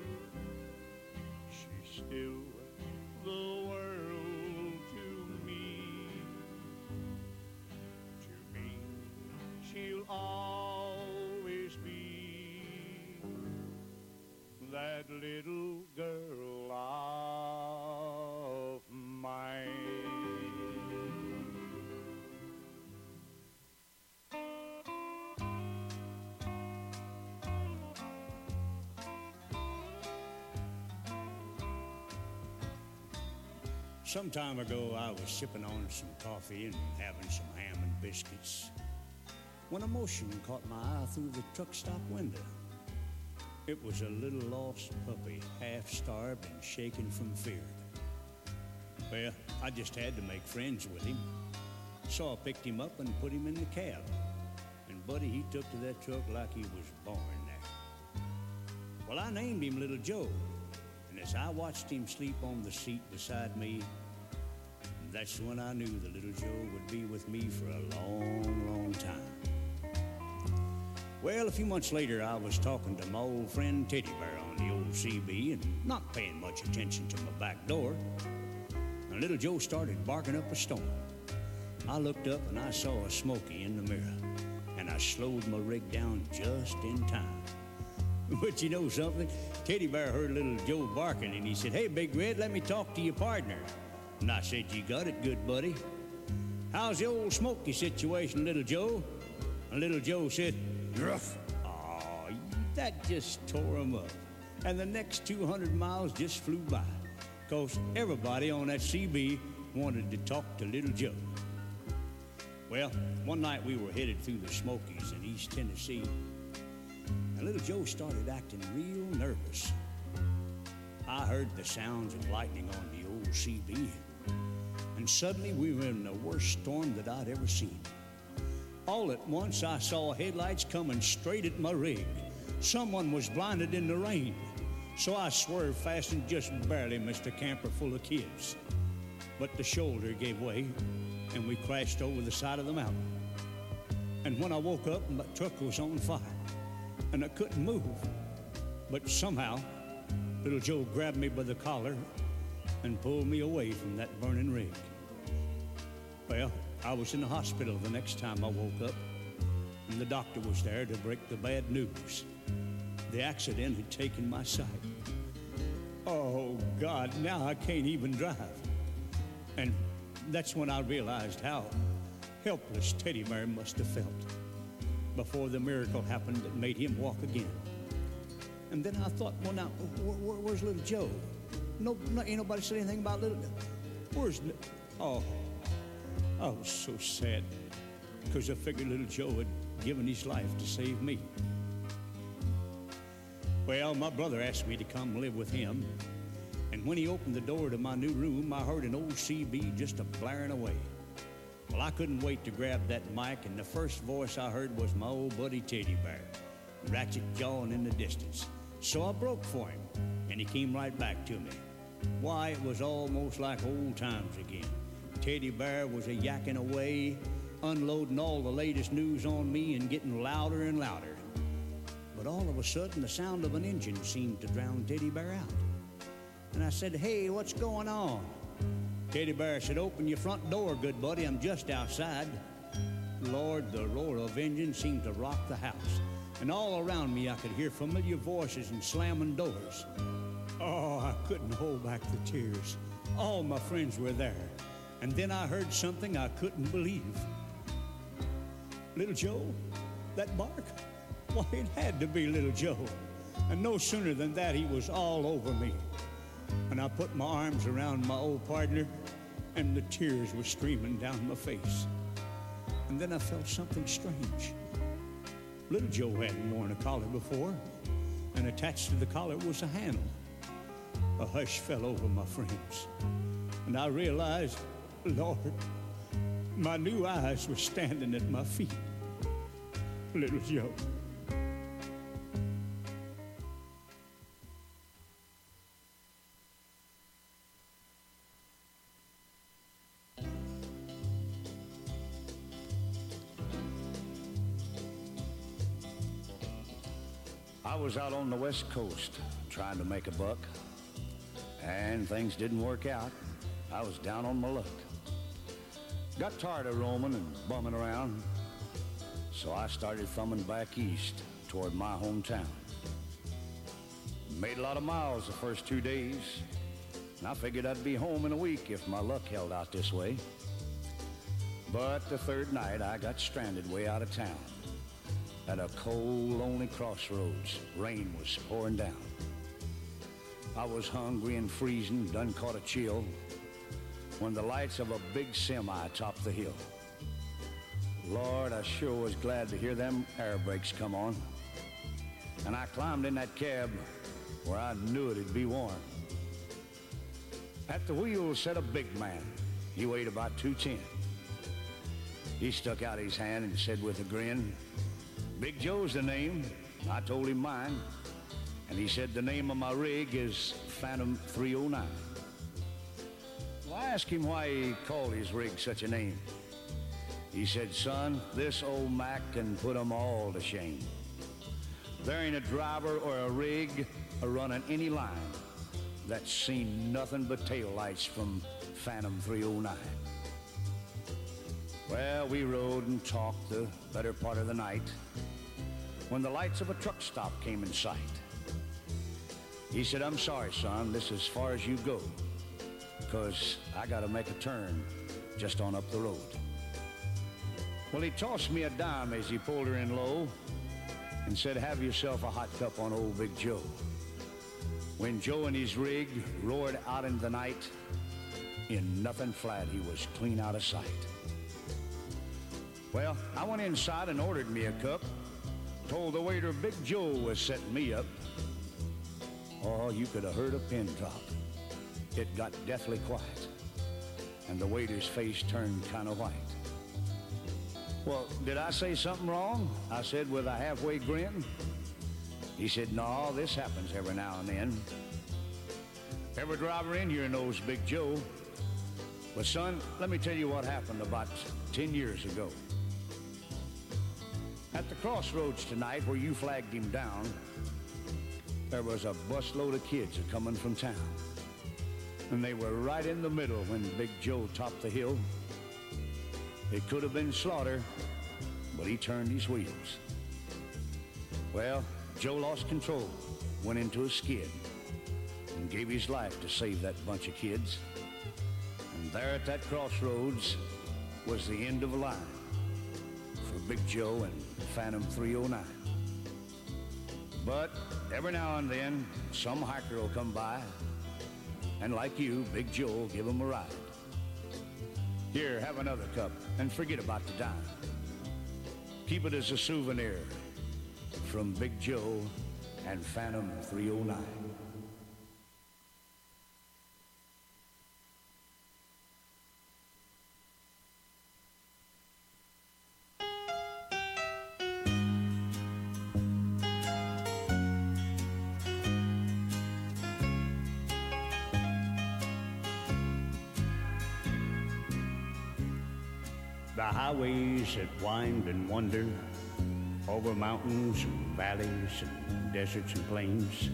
[SPEAKER 10] she's still the world to me. To me, she'll always be that little girl of mine.
[SPEAKER 8] Some time ago, I was sipping on some coffee and having some ham and biscuits when a motion caught my eye through the truck stop window. It was a little lost puppy, half starved and shaking from fear. Well, I just had to make friends with him, so I picked him up and put him in the cab. And Buddy, he took to that truck like he was born there. Well, I named him Little Joe, and as I watched him sleep on the seat beside me, that's when I knew that Little Joe would be with me for a long, long time. Well, a few months later, I was talking to my old friend Teddy Bear on the old C B and not paying much attention to my back door. And little Joe started barking up a storm. I looked up and I saw a Smoky in the mirror, and I slowed my rig down just in time. But you know something? Teddy Bear heard little Joe barking, and he said, "Hey, Big Red, let me talk to your partner." And I said, "You got it, good buddy. How's the old Smoky situation, little Joe?" And little Joe said, "Rough." Oh, that just tore him up. And the next two hundred miles just flew by, because everybody on that C B wanted to talk to little Joe. Well, one night we were headed through the Smokies in East Tennessee, and little Joe started acting real nervous. I heard the sounds of lightning on the old C B, and suddenly we were in the worst storm that I'd ever seen. All at once, I saw headlights coming straight at my rig. Someone was blinded in the rain, so I swerved fast and just barely missed a camper full of kids. But the shoulder gave way, and we crashed over the side of the mountain. And when I woke up, my truck was on fire, and I couldn't move. But somehow, little Joe grabbed me by the collar and pulled me away from that burning rig. Well, I was in the hospital the next time I woke up, and the doctor was there to break the bad news. The accident had taken my sight. Oh, God, now I can't even drive. And that's when I realized how helpless Teddy Bear must have felt before the miracle happened that made him walk again. And then I thought, well, now, where, where, where's little Joe? No, no, ain't nobody said anything about little... Where's... Oh, I was so sad, because I figured little Joe had given his life to save me. Well, my brother asked me to come live with him, and when he opened the door to my new room, I heard an old C B just a blaring away. Well, I couldn't wait to grab that mic, and the first voice I heard was my old buddy Teddy Bear, ratchet jawing in the distance. So I broke for him, and he came right back to me. Why, it was almost like old times again. Teddy Bear was a yakking away, unloading all the latest news on me and getting louder and louder. But all of a sudden, the sound of an engine seemed to drown Teddy Bear out. And I said, "Hey, what's going on?" Teddy Bear said, "Open your front door, good buddy, I'm just outside." Lord, the roar of engine seemed to rock the house. And all around me, I could hear familiar voices and slamming doors. Oh, I couldn't hold back the tears. All my friends were there. And then I heard something I couldn't believe. Little Joe? That bark? Why, it had to be little Joe. And no sooner than that, he was all over me. And I put my arms around my old partner, and the tears were streaming down my face. And then I felt something strange. Little Joe hadn't worn a collar before, and attached to the collar was a handle. A hush fell over my friends, and I realized, Lord, my new eyes were standing at my feet. Little Joe.
[SPEAKER 10] I was out on the West Coast trying to make a buck, and things didn't work out. I was down on my luck. Got tired of roaming and bumming around, so I started thumbing back east toward my hometown. Made a lot of miles the first two days, and I figured I'd be home in a week if my luck held out this way. But the third night, I got stranded way out of town at a cold, lonely crossroads. Rain was pouring down. I was hungry and freezing, done caught a chill, when the lights of a big semi topped the hill. Lord, I sure was glad to hear them air brakes come on. And I climbed in that cab where I knew it'd be warm. At the wheel sat a big man. He weighed about two ten. He stuck out his hand and said with a grin, "Big Joe's the name." I told him mine, and he said the name of my rig is Phantom three oh nine. Well, I asked him why he called his rig such a name. He said, "Son, this old Mac can put 'em all to shame.
[SPEAKER 8] There ain't a driver or a rig a running any line that's seen nothing but taillights from Phantom three oh nine. Well, we rode and talked the better part of the night when the lights of a truck stop came in sight. He said, "I'm sorry, son, this is as far as you go, because I got to make a turn just on up the road." Well, he tossed me a dime as he pulled her in low and said, "Have yourself a hot cup on old Big Joe." When Joe and his rig roared out into the night, in nothing flat, he was clean out of sight. Well, I went inside and ordered me a cup, told the waiter Big Joe was setting me up. Oh, you could have heard a pin drop. It got deathly quiet, and the waiter's face turned kind of white. "Well, did I say something wrong?" I said with a halfway grin. He said, "No, this happens every now and then. Every driver in here knows Big Joe. But son, let me tell you what happened about ten years ago. At the crossroads tonight where you flagged him down, there was a busload of kids a-coming from town. And they were right in the middle when Big Joe topped the hill. It could have been slaughter, but he turned his wheels. Well, Joe lost control, went into a skid, and gave his life to save that bunch of kids. And there at that crossroads was the end of a line for Big Joe and Phantom three oh nine. But every now and then, some hiker will come by, and like you, Big Joe will give him a ride. Here, have another cup, and forget about the dime. Keep it as a souvenir from Big Joe and Phantom three oh nine. The highways that wind and wander over mountains and valleys and deserts and plains.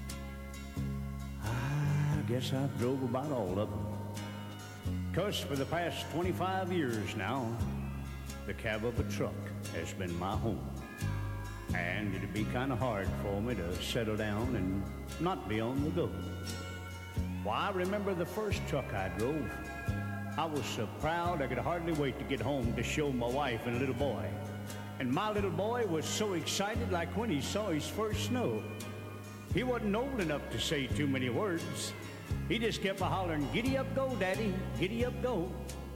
[SPEAKER 8] I guess I've drove about all of them. 'Cause for the past twenty-five years now, the cab of a truck has been my home. And it'd be kind of hard for me to settle down and not be on the go. Why, I remember the first truck I drove. I was so proud I could hardly wait to get home to show my wife and little boy. And my little boy was so excited like when he saw his first snow. He wasn't old enough to say too many words. He just kept a-hollering, "Giddy up, go, Daddy, giddy up, go."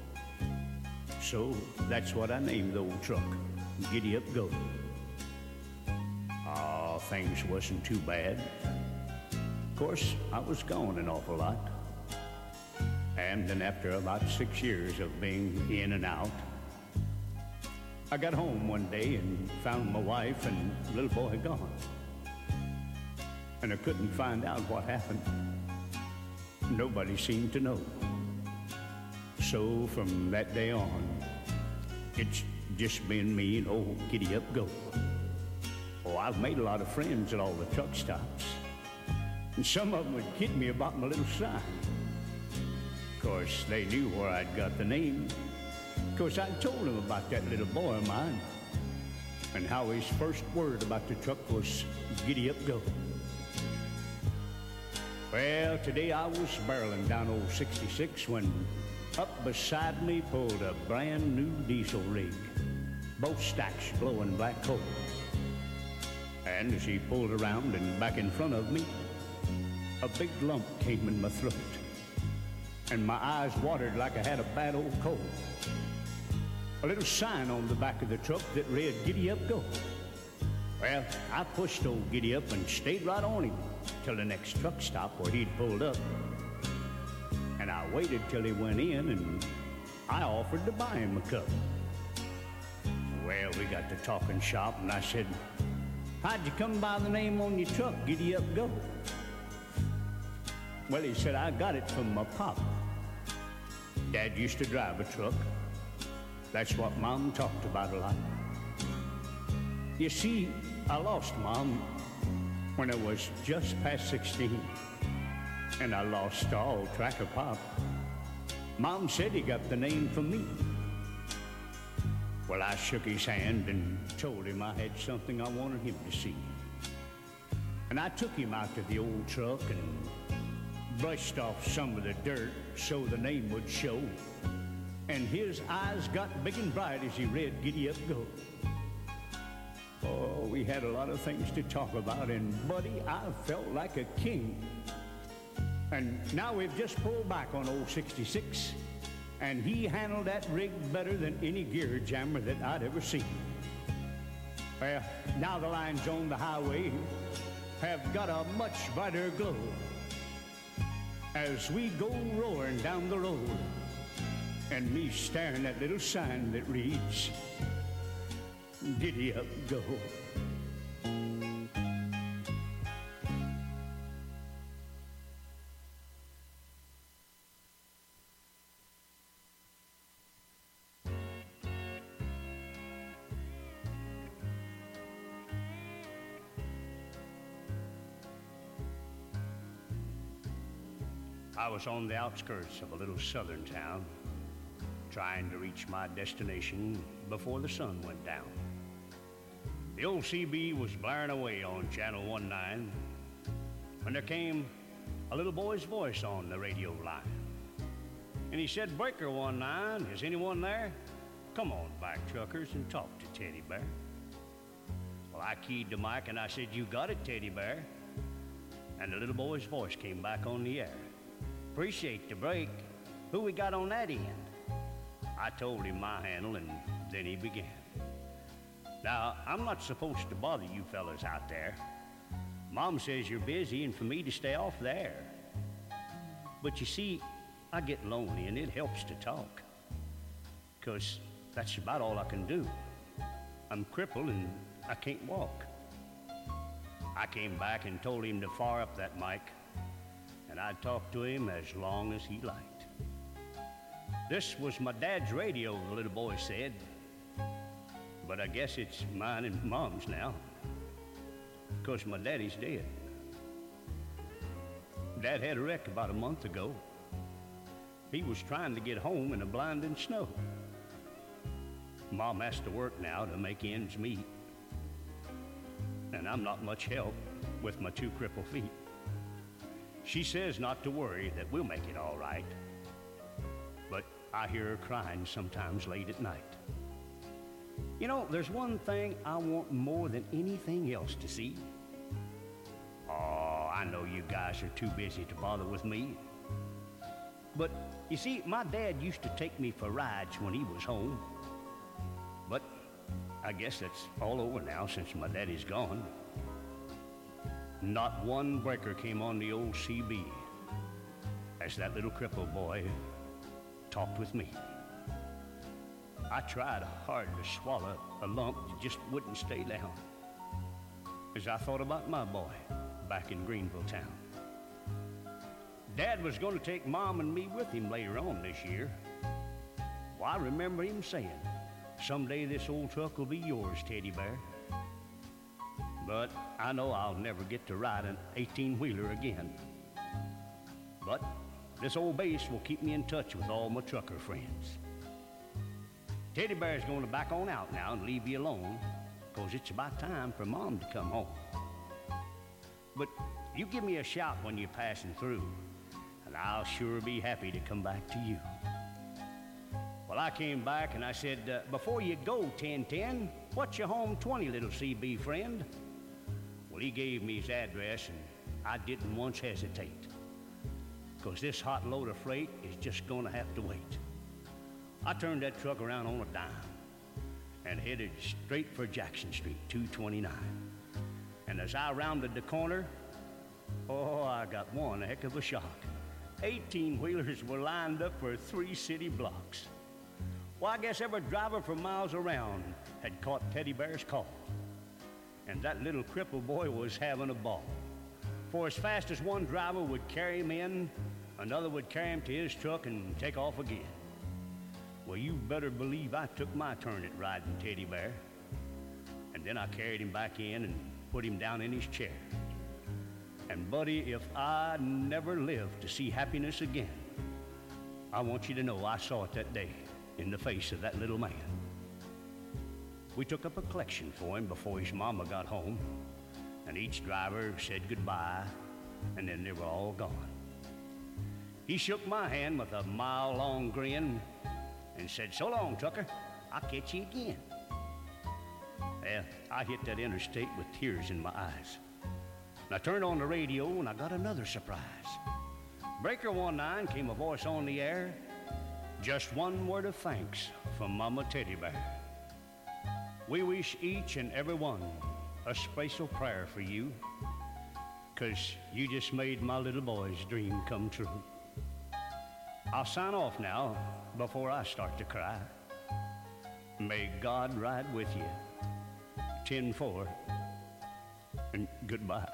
[SPEAKER 8] So that's what I named the old truck, Giddy Up Go. Oh, things wasn't too bad. Of course, I was gone an awful lot. And then after about six years of being in and out, I got home one day and found my wife and little boy gone. And I couldn't find out what happened. Nobody seemed to know. So from that day on, it's just been me and old Giddy Up Go. Oh, I've made a lot of friends at all the truck stops. And some of them would kid me about my little sign. Of course, they knew where I'd got the name. Of course, I told them about that little boy of mine and how his first word about the truck was Giddy Up Go. Well, today I was barreling down old sixty-six when up beside me pulled a brand new diesel rig, both stacks blowing black coal. And as he pulled around and back in front of me, a big lump came in my throat, and my eyes watered like I had a bad old cold. A little sign on the back of the truck that read, "Giddy Up Go." Well, I pushed old Giddy Up and stayed right on him till the next truck stop where he'd pulled up. And I waited till he went in, and I offered to buy him a cup. Well, we got to talking shop, and I said, "How'd you come by the name on your truck, Giddy Up Go?" Well, he said, "I got it from my pop. Dad used to drive a truck. That's what Mom talked about a lot. You see, I lost Mom when I was just past sixteen, and I lost all track of Pop. Mom said he got the name from me. Well, I shook his hand and told him I had something I wanted him to see. And I took him out to the old truck and brushed off some of the dirt so the name would show. And his eyes got big and bright as he read Giddy Up Go. Oh, we had a lot of things to talk about, and buddy, I felt like a king. And now we've just pulled back on old sixty-six, and he handled that rig better than any gear jammer that I'd ever seen. Well, now the lines on the highway have got a much brighter glow as we go roaring down the road, and me staring at little sign that reads, Giddy Up Go. I was on the outskirts of a little southern town, trying to reach my destination before the sun went down. The old C B was blaring away on Channel one nine when there came a little boy's voice on the radio line. And he said, Breaker one nine, is anyone there? Come on back, truckers, and talk to Teddy Bear. Well, I keyed the mic and I said, you got it, Teddy Bear. And the little boy's voice came back on the air. Appreciate the break. Who we got on that end? I told him my handle, and then he began. Now, I'm not supposed to bother you fellas out there. Mom says you're busy and for me to stay off the air. But you see, I get lonely and it helps to talk, 'cause that's about all I can do. I'm crippled and I can't walk. I came back and told him to fire up that mic, and I'd talk to him as long as he liked. This was my dad's radio, the little boy said, but I guess it's mine and Mom's now, 'cause my daddy's dead. Dad had a wreck about a month ago. He was trying to get home in the blinding snow. Mom has to work now to make ends meet, and I'm not much help with my two crippled feet. She says not to worry, that we'll make it all right. But I hear her crying sometimes late at night. You know, there's one thing I want more than anything else to see. Oh, I know you guys are too busy to bother with me. But you see, my dad used to take me for rides when he was home. But I guess that's all over now since my daddy's gone. Not one breaker came on the old C B as that little crippled boy talked with me. I tried hard to swallow a lump that just wouldn't stay down as I thought about my boy back in Greenville town. Dad was going to take Mom and me with him later on this year. Well, I remember him saying, someday this old truck will be yours, Teddy Bear. But I know I'll never get to ride an eighteen-wheeler again. But this old base will keep me in touch with all my trucker friends. Teddy Bear's going to back on out now and leave you alone, 'cause it's about time for Mom to come home. But you give me a shout when you're passing through, and I'll sure be happy to come back to you. Well, I came back and I said, uh, before you go, ten ten, what's your home twenty, little C B friend? Well, he gave me his address, and I didn't once hesitate, 'cause this hot load of freight is just gonna have to wait. I turned that truck around on a dime and headed straight for Jackson Street, two twenty-nine. And as I rounded the corner, oh, I got one heck of a shock. eighteen-wheelers were lined up for three city blocks. Well, I guess every driver for miles around had caught Teddy Bear's call. And that little crippled boy was having a ball. For as fast as one driver would carry him in, another would carry him to his truck and take off again. Well, you better believe I took my turn at riding Teddy Bear. And And then I carried him back in and put him down in his chair. And, buddy, if I never live to see happiness again, I want you to know I saw it that day in the face of that little man. We took up a collection for him before his mama got home, and each driver said goodbye, and then they were all gone. He shook my hand with a mile-long grin and said, "So long, Tucker. I'll catch you again." Well, I hit that interstate with tears in my eyes. And I turned on the radio, and I got another surprise. Breaker one nine came a voice on the air. Just one word of thanks from Mama Teddy Bear. We wish each and every one a special prayer for you, 'cause you just made my little boy's dream come true. I'll sign off now before I start to cry. May God ride with you. ten four, and goodbye.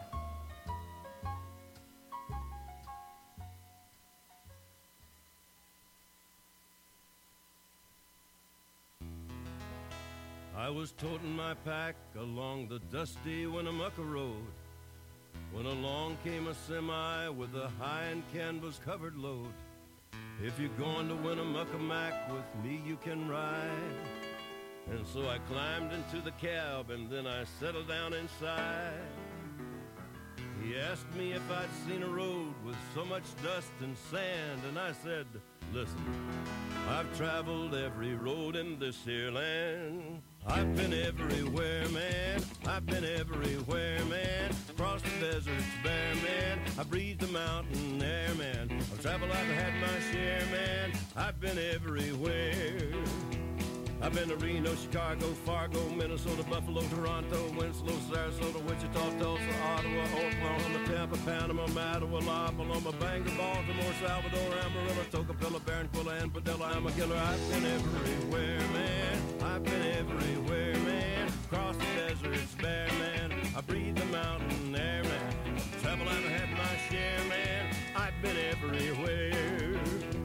[SPEAKER 11] I was toting my pack along the dusty Winnemucca road when along came a semi with a high and canvas covered load. If you're going to Winnemucca Mac, with me you can ride. And so I climbed into the cab and then I settled down inside. He asked me if I'd seen a road with so much dust and sand, and I said, "Listen, I've traveled every road in this here land. I've been everywhere, man. I've been everywhere, man. Across the deserts bare, man. I breathed the mountain air, man. I've traveled, I've had my share, man. I've been everywhere. I've been to Reno, Chicago, Fargo, Minnesota, Buffalo, Toronto, Winslow, Sarasota, Wichita, Tulsa, Ottawa, Oklahoma, Tampa, Panama, Mattawa, La Paloma, Bangor, Baltimore, Salvador, Amarillo, Tocopilla, Barranquilla, and Padilla, Amagilla. I've been everywhere, man. I've been everywhere, man. Across the deserts bare, man. I breathe the mountain air, man. Travel, I've had my share, man. I've been everywhere.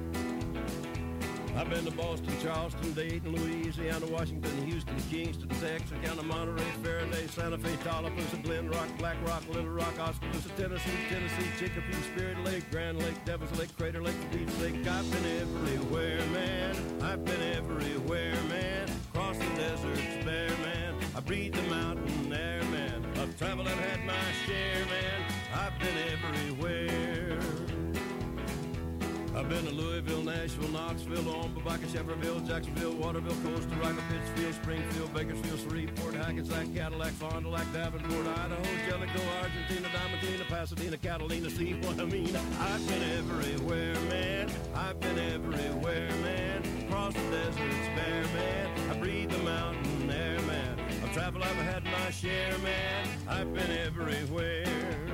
[SPEAKER 11] I've been to Boston, Charleston, Dayton, Louisiana, Washington, Houston, Kingston, Texarkana, Monterey, Faraday, Santa Fe, Tallapoosa, Glen Rock, Black Rock, Little Rock, Oskaloosa, Tennessee, Tennessee, Chicopee, Spirit Lake, Grand Lake, Devil's Lake, Crater Lake, for Pete's sake. I've been everywhere, man. I've been everywhere, man. Across the deserts bare, man. I breathe the mountain air, man. I've traveled and had my share, man. I've been everywhere. I've been to Louisville, Nashville, Knoxville, Omaha, Shefferville, Jacksonville, Waterville, Costa Rica, Pittsfield, Springfield, Bakersfield, Shreveport, Hackensack, Cadillac, Fond du Lac, Davenport, Idaho, Jellicoe, Argentina, Diamantina, Pasadena, Catalina. See what I mean? I've been everywhere, man. I've been everywhere, man. Across the deserts bare, man. I breathe the mountain air, man. I've traveled, I've had my share, man. I've been everywhere.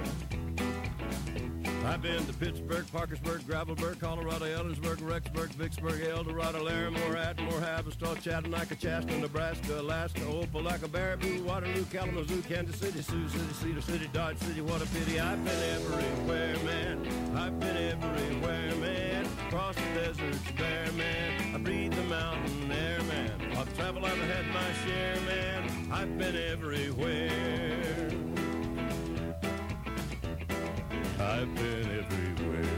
[SPEAKER 11] I've been to Pittsburgh, Parkersburg, Gravelburg, Colorado, Ellensburg, Rexburg, Vicksburg, El Dorado, Larimore, Atmore, Haverstraw, Chattanooga, Chaska, Nebraska, Alaska, Opelika, Baraboo, Waterloo, Kalamazoo, Kansas City, Sioux City, Cedar City, Dodge City. What a pity. I've been everywhere, man. I've been everywhere, man. Across the deserts bare, man. I breathe the mountain air, man. I've traveled, I've had my share, man. I've been everywhere. I've been everywhere.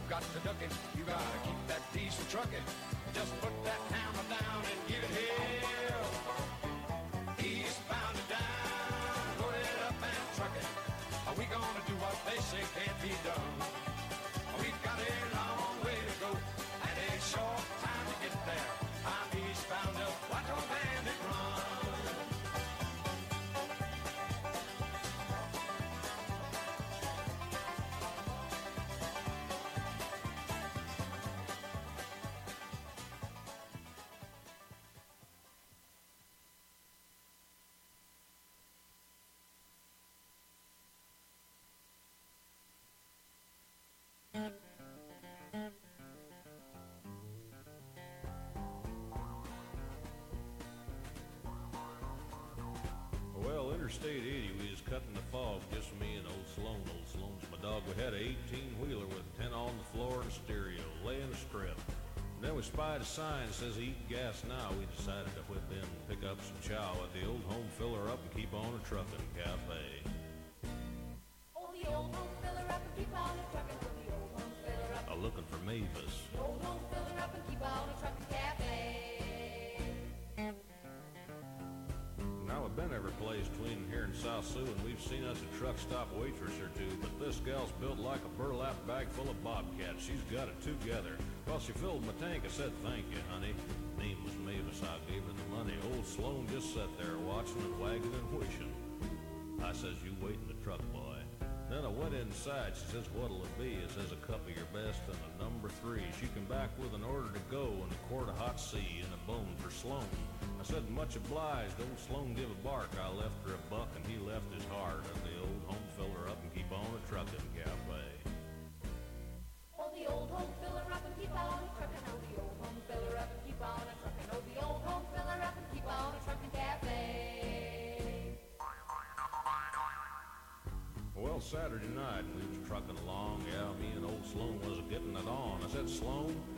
[SPEAKER 12] got to duck it. You gotta keep that diesel trucking. Just put that hammer down and give it hell. Eastbound and down, load it up and truck it. Are we gonna do what they say can't be done? We've got a long way to go and a short time to get there. I'm eastbound up, watch old bandit run.
[SPEAKER 11] Well, Interstate eighty, we was cutting the fog, just me and old Sloan. Old Sloan's my dog. We had a eighteen-wheeler with ten on the floor and a stereo, laying a strip. And then we spied a sign that says eat gas now. We decided to whip in and pick up some chow at the old home filler up and keep on a truckin' cafe.
[SPEAKER 9] Oh, the old home filler up and keep on a truckin'. Oh, the old home filler up.
[SPEAKER 11] A looking for Mavis.
[SPEAKER 9] The old home filler up and keep on a truckin' cafe.
[SPEAKER 11] Now we've been every place between here and South Sioux, and we've seen us a truck stop waitress or two, but this gal's built like a burlap bag full of bobcats. She's got it together. Well, she filled my tank. I said, thank you, honey. Name was Mavis. I gave her the money. Old Sloan just sat there watching and wagging and wishing. I says, you wait in the truck, boy. Then I went inside. She says, what'll it be? It says a cup of your best and a number three. She come back with an order to go and a quart of hot sea and a bone for Sloan. I said, much obliged. Old Sloan give a bark. I left her a buck and he left his heart at the old home filler up and keep on a truckin' cafe.
[SPEAKER 9] Oh, the old home filler up and keep on a truckin'. Oh, the old home filler up and keep on a truckin'. Oh, the old home filler up and keep on a truckin' cafe.
[SPEAKER 11] Well, Saturday night, we was trucking along. Yeah, me and old Sloan was getting it on. I said, Sloan,